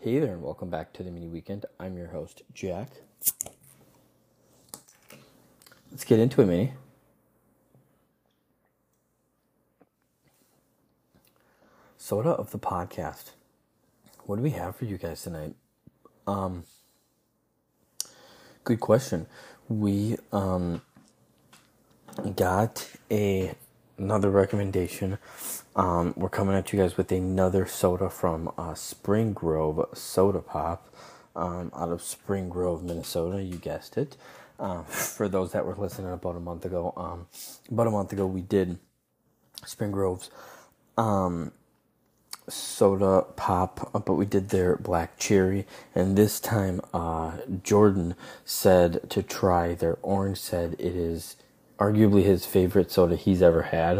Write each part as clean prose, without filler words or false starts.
Hey there, and welcome back to the Mini Weekend. I'm your host, Jack. Let's get into it, Mini. Soda of the podcast. What do we have for you guys tonight? Good question. We got another recommendation. We're coming at you guys with another soda from Spring Grove Soda Pop out of Spring Grove, Minnesota. You guessed it. For those that were listening about a month ago, we did Spring Grove's soda pop, but we did their black cherry, and this time Jordan said to try their orange. Said it is arguably his favorite soda he's ever had.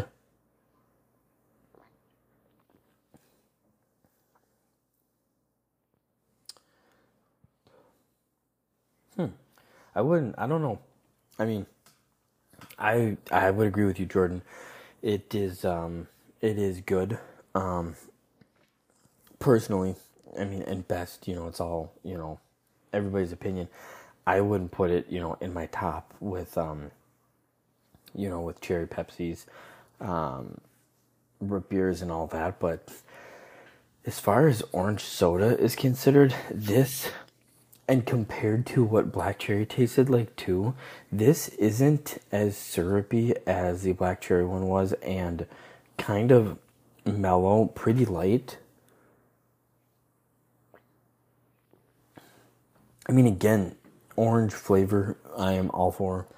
I don't know. I mean, I would agree with you, Jordan. It is good. Personally, I mean, and best, it's all, everybody's opinion. I wouldn't put it, in my top with, with cherry Pepsis, root beers and all that. But as far as orange soda is considered, this, and compared to what black cherry tasted like too, this isn't as syrupy as the black cherry one was, and kind of mellow, pretty light. I mean, again, orange flavor, I am all for.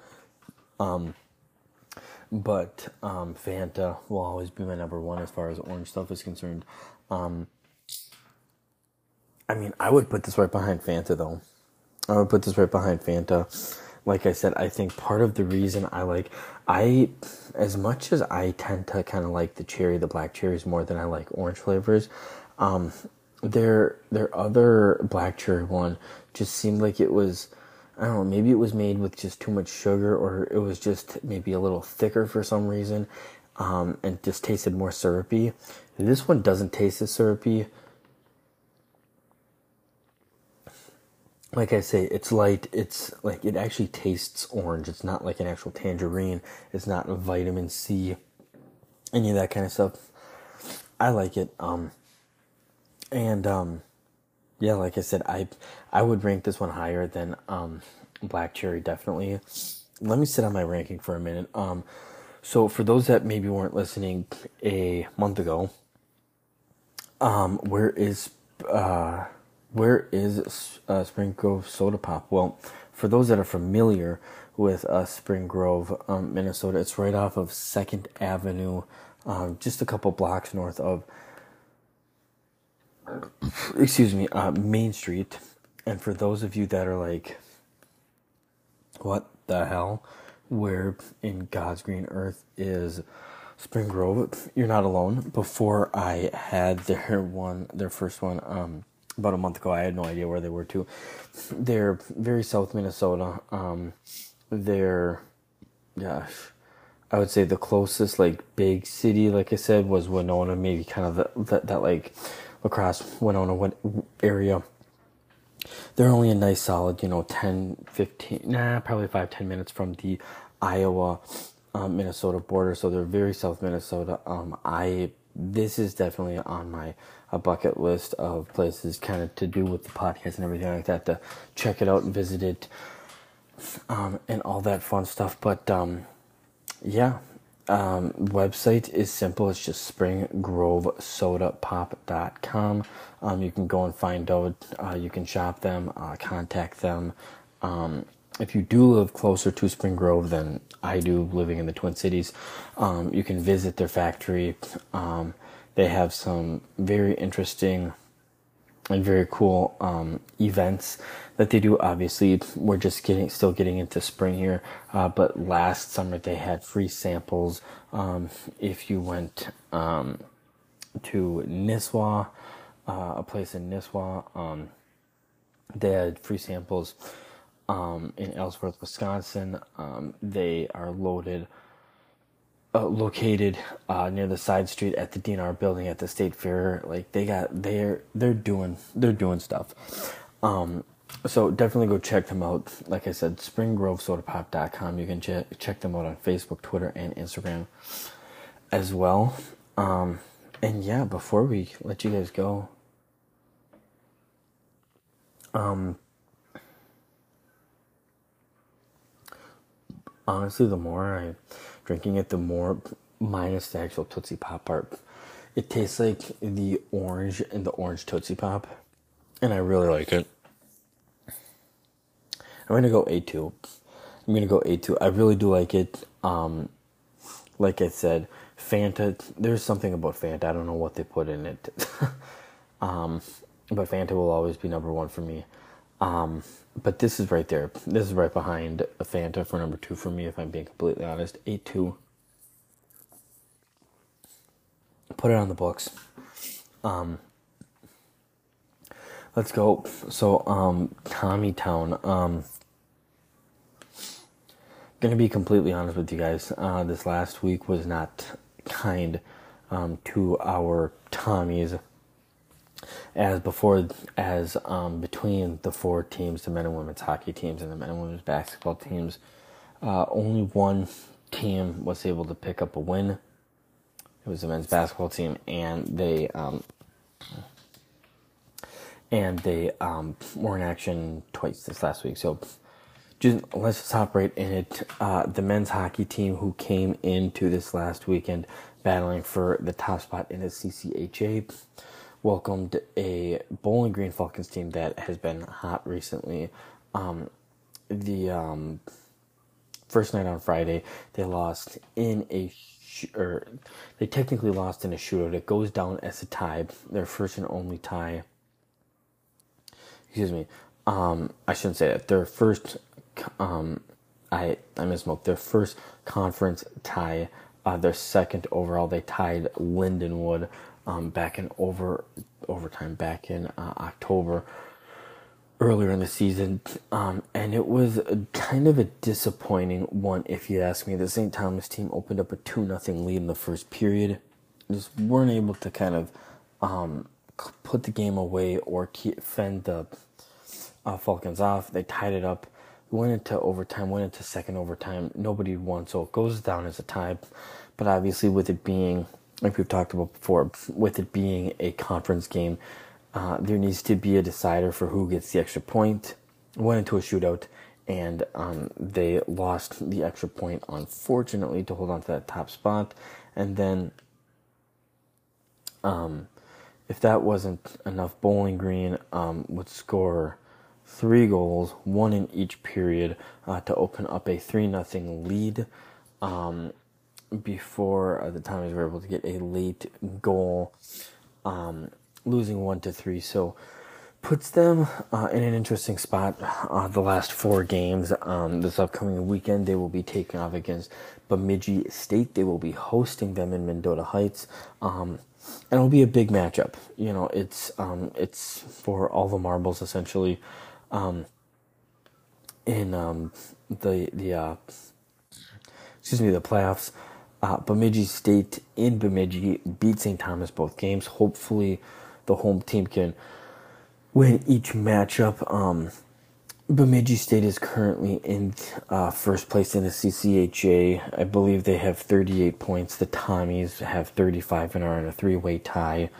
But Fanta will always be my number one as far as orange stuff is concerned. I mean, I would put this right behind Fanta, though. Like I said, I think part of the reason as much as I tend to kind of like the black cherries more than I like orange flavors, their other black cherry one just seemed like it was, I don't know, maybe it was made with just too much sugar, or it was just maybe a little thicker for some reason, and just tasted more syrupy. This one doesn't taste as syrupy. Like I say, it's light. It's like, it actually tastes orange. It's not like an actual tangerine. It's not vitamin C, any of that kind of stuff. I like it. Yeah, like I said, I would rank this one higher than black cherry, definitely. Let me sit on my ranking for a minute. So for those that maybe weren't listening a month ago, where is Spring Grove Soda Pop? Well, for those that are familiar with Spring Grove, Minnesota, it's right off of 2nd Avenue, just a couple blocks north of Main Street. And for those of you that are like, what the hell, where in God's green earth is Spring Grove, you're not alone. Before I had their first one, about a month ago, I had no idea where they were too. They're very South Minnesota. They're, gosh, I would say the closest like big city, like I said, was Winona, maybe kind of that like La Crosse, Winona area. They're only a nice solid, 10, 15, probably 5-10 minutes from the Iowa, Minnesota border. So they're very South Minnesota. This is definitely on my bucket list of places kind of to do with the podcast and everything like that, to check it out and visit it, and all that fun stuff. But website is simple. It's just springgrovesodapop.com. You can go and find out, you can shop them, contact them. If you do live closer to Spring Grove than I do, living in the Twin Cities, you can visit their factory. They have some very interesting and very cool events that they do. Obviously, we're just still getting into spring here, but last summer they had free samples. If you went to Nisswa, a place in Nisswa, they had free samples. In Ellsworth, Wisconsin, they are loaded located near the side street at the DNR building at the State Fair. Like they're doing stuff. So definitely go check them out. Like I said, springgrovesodapop.com. You can check them out on Facebook, Twitter, and Instagram as well. And yeah, before we let you guys go, honestly, the more I'm drinking it, the more, minus the actual Tootsie Pop part, it tastes like the orange in the orange Tootsie Pop, and I really like it. I'm gonna go A2. I really do like it. Like I said, Fanta. There's something about Fanta. I don't know what they put in it. But Fanta will always be number one for me. But this is right there. This is right behind a Fanta for number 2 for me, if I'm being completely honest. 8-2. Put it on the books. Let's go. So, Tommytown. Gonna be completely honest with you guys. This last week was not kind to our Tommies. Between the 4 teams, the men and women's hockey teams and the men and women's basketball teams, only one team was able to pick up a win. It was the men's basketball team, and they were in action twice this last week. So let's just hop right in it. The men's hockey team, who came into this last weekend battling for the top spot in the CCHA, welcomed a Bowling Green Falcons team that has been hot recently. The first night on Friday, they lost in they technically lost in a shootout. It goes down as a tie, their first and only tie. Excuse me. I shouldn't say that. Their first, I misspoke. Their first conference tie. Their second overall, they tied Lindenwood back in overtime back in October, earlier in the season, and it was kind of a disappointing one, if you ask me. The St. Thomas team opened up a 2-0 lead in the first period, just weren't able to kind of put the game away or fend the Falcons off. They tied it up, went into overtime, went into second overtime. Nobody won, so it goes down as a tie. But obviously, with it being, like we've talked about before, with it being a conference game, there needs to be a decider for who gets the extra point. Went into a shootout, and they lost the extra point, unfortunately, to hold on to that top spot. And then, if that wasn't enough, Bowling Green would score 3 goals, 1 in each period, to open up a 3-0 lead. Before the Tommies were able to get a late goal, losing 1-3. So puts them in an interesting spot. The last 4 games this upcoming weekend, they will be taking off against Bemidji State. They will be hosting them in Mendota Heights, and it'll be a big matchup. You know, it's for all the marbles essentially. In the playoffs. Bemidji State in Bemidji beat St. Thomas both games. Hopefully the home team can win each matchup. Bemidji State is currently in first place in the CCHA. I believe they have 38 points. The Tommies have 35 and are in a 3-way tie.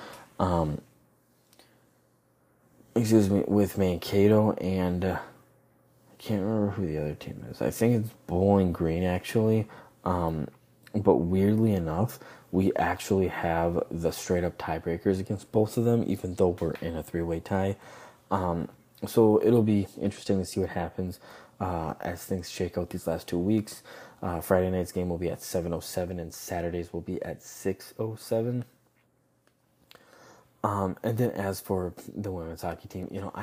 With Mankato and I can't remember who the other team is. I think it's Bowling Green, actually. But weirdly enough, we actually have the straight-up tiebreakers against both of them, even though we're in a 3-way tie. So it'll be interesting to see what happens as things shake out these last 2 weeks. Friday night's game will be at 7:07, and Saturdays will be at 6:07. And then as for the women's hockey team, you know,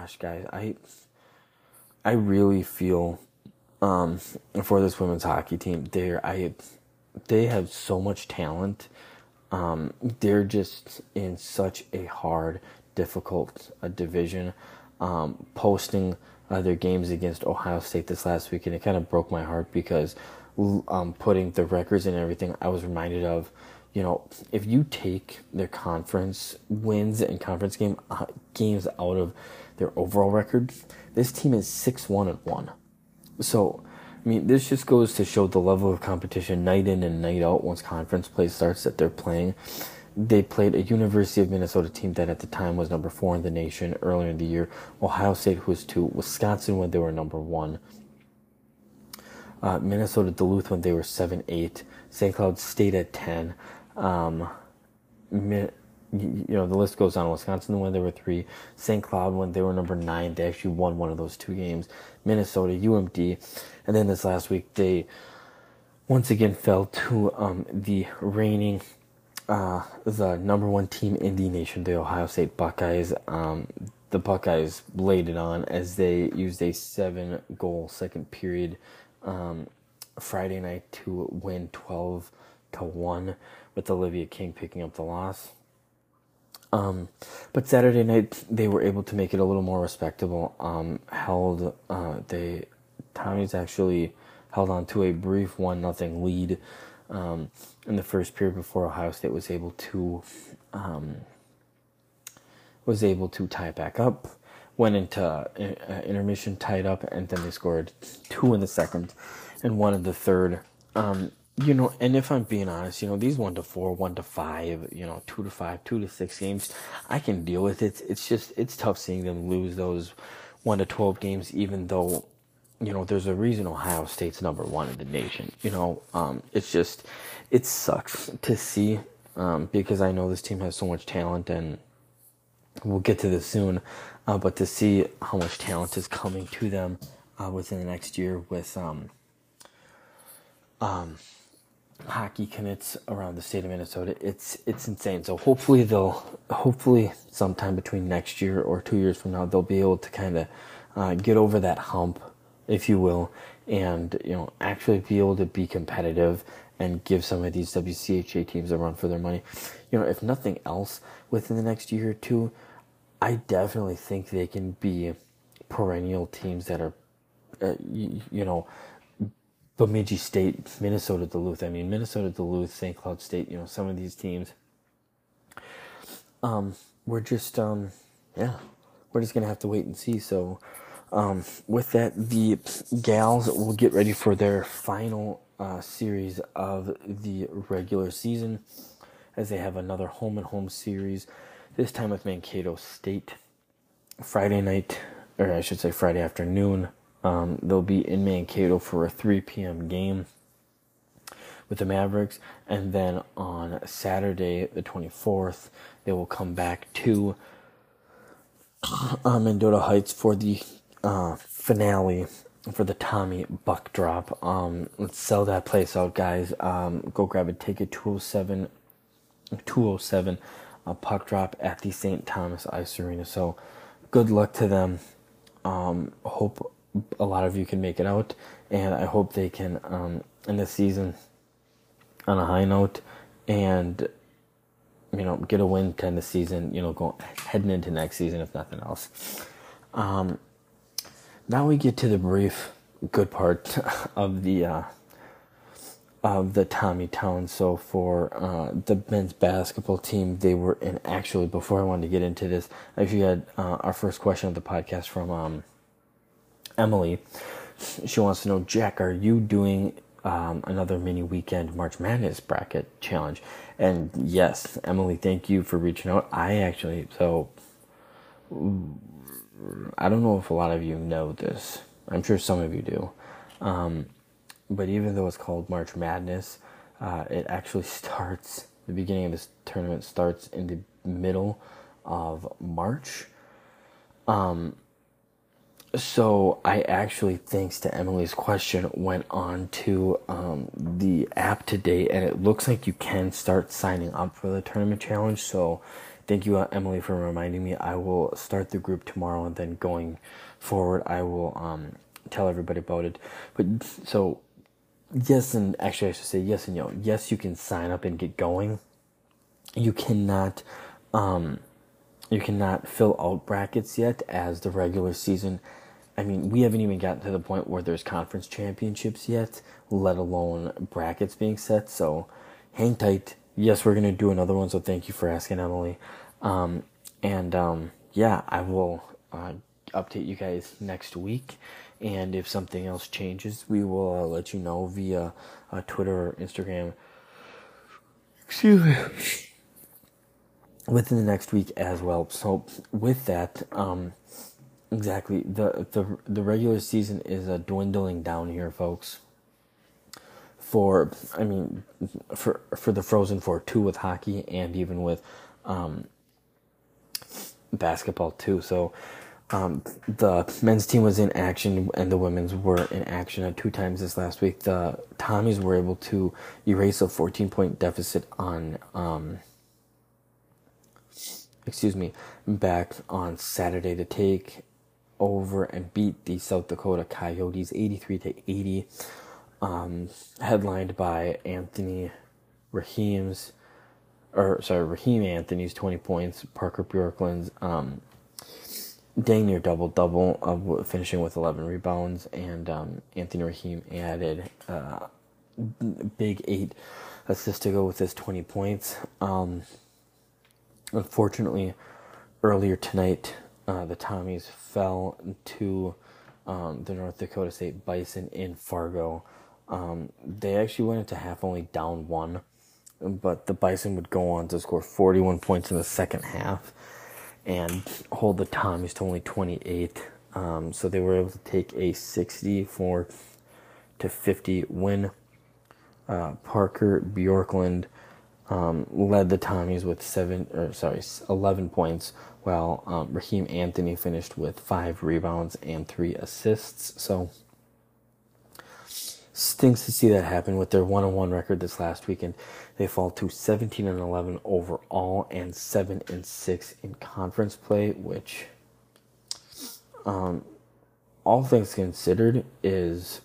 I really feel for this women's hockey team. They have so much talent. They're just in such a hard, difficult division. Posting their games against Ohio State this last week, and it kind of broke my heart because putting the records and everything, I was reminded of, if you take their conference wins and conference games out of their overall record, this team is 6-1-1. So, I mean, this just goes to show the level of competition night in and night out once conference play starts that they're playing. They played a University of Minnesota team that at the time was number 4 in the nation earlier in the year. Ohio State, who was 2. Wisconsin, when they were number 1. Minnesota Duluth, when they were 7-8. St. Cloud State at 10. The list goes on. Wisconsin, when they were 3. St. Cloud, when they were number 9. They actually won one of those 2 games. Minnesota, UMD. And then this last week, they once again fell to the reigning, the number 1 team in the nation, the Ohio State Buckeyes. The Buckeyes laid it on as they used a 7-goal second period Friday night to win 12-1, with Olivia King picking up the loss. But Saturday night they were able to make it a little more respectable. Tommy's actually held on to a brief 1-0 lead in the first period before Ohio State was able to tie it back up. Went into intermission, tied up, and then they scored 2 in the second and 1 in the third. And if I'm being honest, these 1-4, 1-5, 2-5, 2-6 games, I can deal with it. It's tough seeing them lose those 1-12 games, even though, there's a reason Ohio State's number 1 in the nation. It sucks to see, because I know this team has so much talent, and we'll get to this soon, but to see how much talent is coming to them within the next year with hockey commits around the state of Minnesota, it's insane. So hopefully sometime between next year or 2 years from now, they'll be able to kind of get over that hump, if you will, and actually be able to be competitive and give some of these WCHA teams a run for their money. If nothing else, within the next year or two, I definitely think they can be perennial teams that are, Bemidji State, Minnesota Duluth. I mean, Minnesota Duluth, St. Cloud State, some of these teams. We're just going to have to wait and see. So, with that, the gals will get ready for their final series of the regular season, as they have another home-and-home series, this time with Mankato State. Friday afternoon. They'll be in Mankato for a 3 p.m. game with the Mavericks, and then on Saturday, the 24th, they will come back to Mendota Heights for the finale for the Tommy Buck Drop. Let's sell that place out, guys. Go grab a ticket. 207 puck drop at the St. Thomas Ice Arena. So good luck to them. Hope a lot of you can make it out, and I hope they can end the season on a high note and get a win to end the season, heading into next season, if nothing else. Now we get to the brief good part of the Tommy Town. So for the men's basketball team, they were in, actually, before I wanted to get into this, I actually had our first question of the podcast from Emily. She wants to know, Jack, are you doing another mini weekend March Madness bracket challenge? And yes, Emily, thank you for reaching out. I don't know if a lot of you know this. I'm sure some of you do. But even though it's called March Madness, it actually starts, the beginning of this tournament starts in the middle of March. So I actually, thanks to Emily's question, went on to the app today, and it looks like you can start signing up for the tournament challenge. So thank you, Emily, for reminding me. I will start the group tomorrow, and then going forward, I will tell everybody about it. But so yes, and actually I should say yes and no. Yes, you can sign up and get going. You cannot fill out brackets yet, as the regular season I mean, we haven't even gotten to the point where there's conference championships yet, let alone brackets being set. So hang tight. Yes, we're going to do another one. So thank you for asking, Emily. Yeah, I will update you guys next week. And if something else changes, we will let you know via Twitter or Instagram. Excuse me. Within the next week as well. So with that, exactly, the regular season is dwindling down here, folks. For the Frozen Four too, with hockey and even with basketball too. So the men's team was in action and the women's were in action at 2 times this last week. The Tommies were able to erase a 14-point deficit on back on Saturday to take over and beat the South Dakota Coyotes 83-80, headlined by Raheem Anthony's 20 points, Parker Bjorklund's dang near double-double, finishing with 11 rebounds, and Anthony Raheem added big 8 assists to go with his 20 points. Unfortunately, earlier tonight, the Tommies fell to the North Dakota State Bison in Fargo. They actually went into half only down 1, but the Bison would go on to score 41 points in the second half and hold the Tommies to only 28. So they were able to take a 64-50 win. Parker Bjorklund led the Tommies with 11 points, while Raheem Anthony finished with 5 rebounds and 3 assists. So stinks to see that happen with their 1-1 record this last weekend. They fall to 17-11 overall and 7-6 in conference play, which, all things considered, is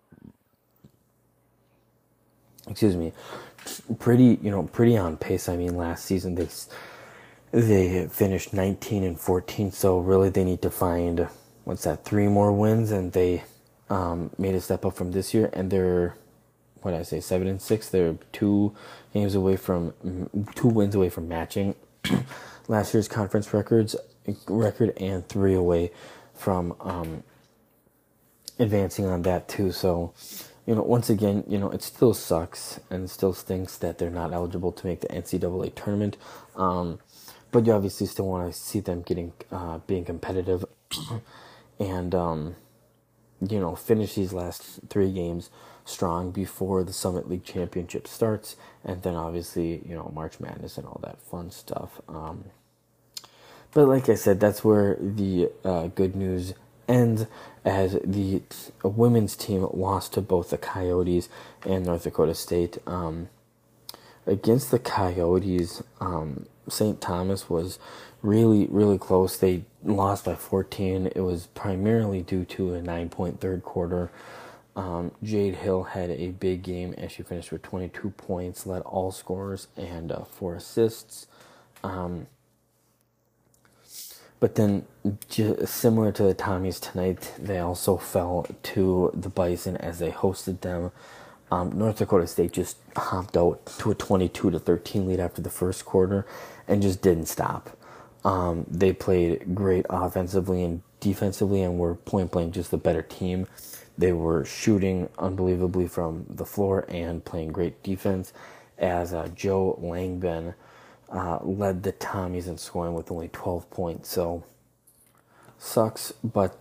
pretty on pace. I mean, last season they finished 19-14, so really they need to find 3 more wins, and they made a step up from this year, and they're 7-6. They're 2 wins away from matching last year's conference record, and 3 away from advancing on that too. So, once again, it still sucks and still stinks that they're not eligible to make the NCAA tournament. But you obviously still want to see them being competitive and, finish these last 3 games strong before the Summit League Championship starts. And then obviously, March Madness and all that fun stuff. But like I said, that's where the good news ends, as the women's team lost to both the Coyotes and North Dakota State. Against the Coyotes, St. Thomas was really, really close. They lost by 14. It was primarily due to a 9-point third quarter. Jade Hill had a big game as she finished with 22 points, led all scorers, and 4 assists. But then, similar to the Tommies tonight, they also fell to the Bison as they hosted them. North Dakota State just hopped out to a 22-13 lead after the first quarter and just didn't stop. They played great offensively and defensively and were point blank just the better team. They were shooting unbelievably from the floor and playing great defense, as Joe Langben led the Tommies in scoring with only 12 points. So, sucks, but,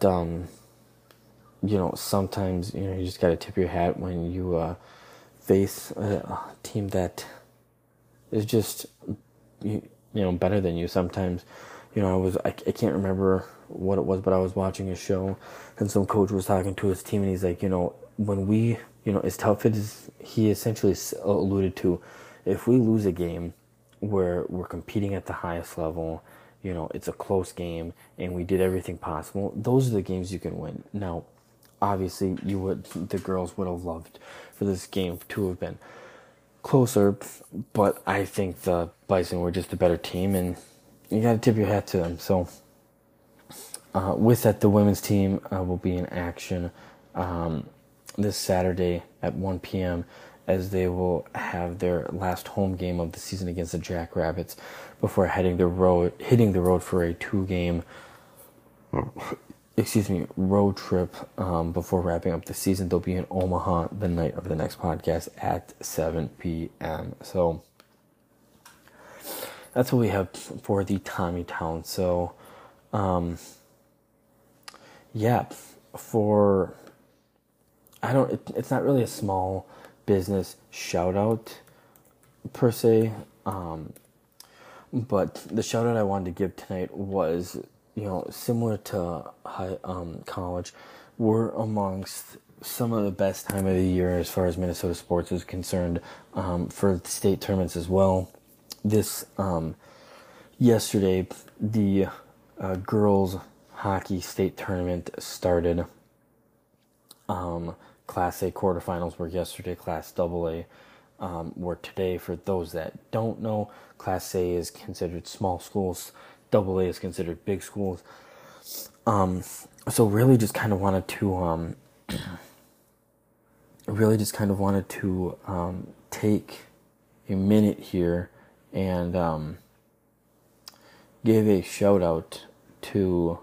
sometimes, you just got to tip your hat when you face a team that is just, better than you. Sometimes, I can't remember what it was, but I was watching a show and some coach was talking to his team and he's like, when we, as tough as he essentially alluded to, if we lose a game where we're competing at the highest level, it's a close game and we did everything possible, those are the games you can win. Now, obviously, the girls would have loved for this game to have been closer, but I think the Bison were just a better team and you got to tip your hat to them. So, with that, the women's team will be in action this Saturday at 1 p.m. as they will have their last home game of the season against the Jackrabbits before hitting the road for a 2-game road trip before wrapping up the season. They'll be in Omaha the night of the next podcast at 7 p.m. So that's what we have for the Tommytown. So, it's not really a small business shout out per se, but the shout out I wanted to give tonight was, similar to college, we're amongst some of the best time of the year as far as Minnesota sports is concerned, for the state tournaments as well. Yesterday, the girls hockey state tournament started. Class A quarterfinals were yesterday. Class AA were today. For those that don't know, Class A is considered small schools. AA is considered big schools. So really just kind of wanted to take a minute here and give a shout out to.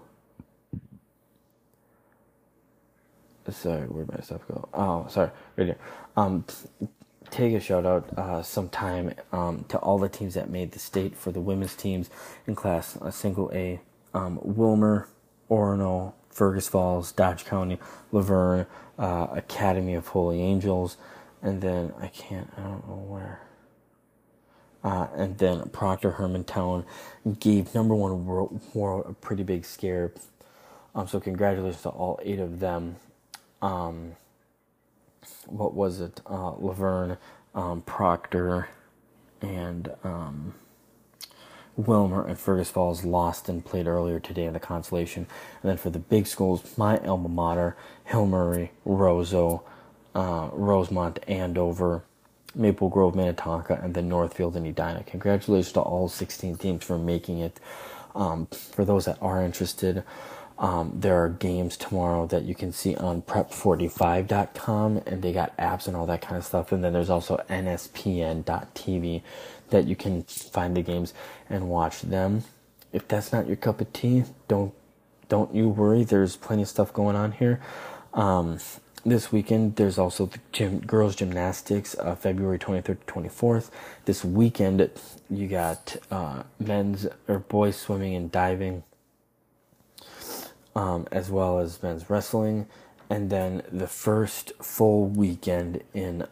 Sorry, where'd my stuff go? Oh, sorry, right here. Take a shout out sometime to all the teams that made the state for the women's teams in Class Single A. Wilmer, Orono, Fergus Falls, Dodge County, Laverne, Academy of Holy Angels, and then I don't know where. And then Proctor Hermantown gave number one world a pretty big scare. So congratulations to all 8 of them. What was it? Laverne, Proctor, and Wilmer and Fergus Falls lost and played earlier today in the consolation. And then for the big schools, my alma mater, Hill Murray, Roseau, Rosemont, Andover, Maple Grove, Minnetonka, and then Northfield and Edina. Congratulations to all 16 teams for making it. For those that are interested, there are games tomorrow that you can see on prep45.com, and they got apps and all that kind of stuff. And then there's also nspn.tv that you can find the games and watch them. If that's not your cup of tea, don't you worry. There's plenty of stuff going on here. This weekend, there's also the girls gymnastics, February 23rd to 24th. This weekend, you got boys swimming and diving, as well as men's wrestling. And then the first full weekend in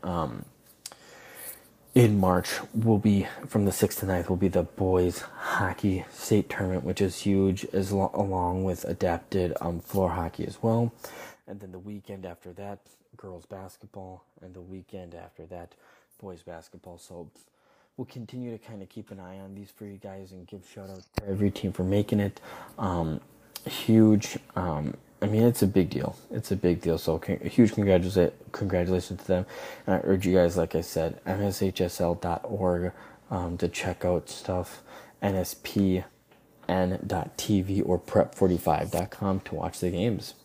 March will be, from the 6th to 9th, will be the boys hockey state tournament, which is huge, along with adapted floor hockey as well. And then the weekend after that, girls basketball, and the weekend after that, boys basketball. So we'll continue to kind of keep an eye on these for you guys and give shout out to every team for making it. Huge. It's a big deal. So a huge congratulations to them. And I urge you guys, like I said, mshsl.org to check out stuff, nspn.tv or prep45.com to watch the games.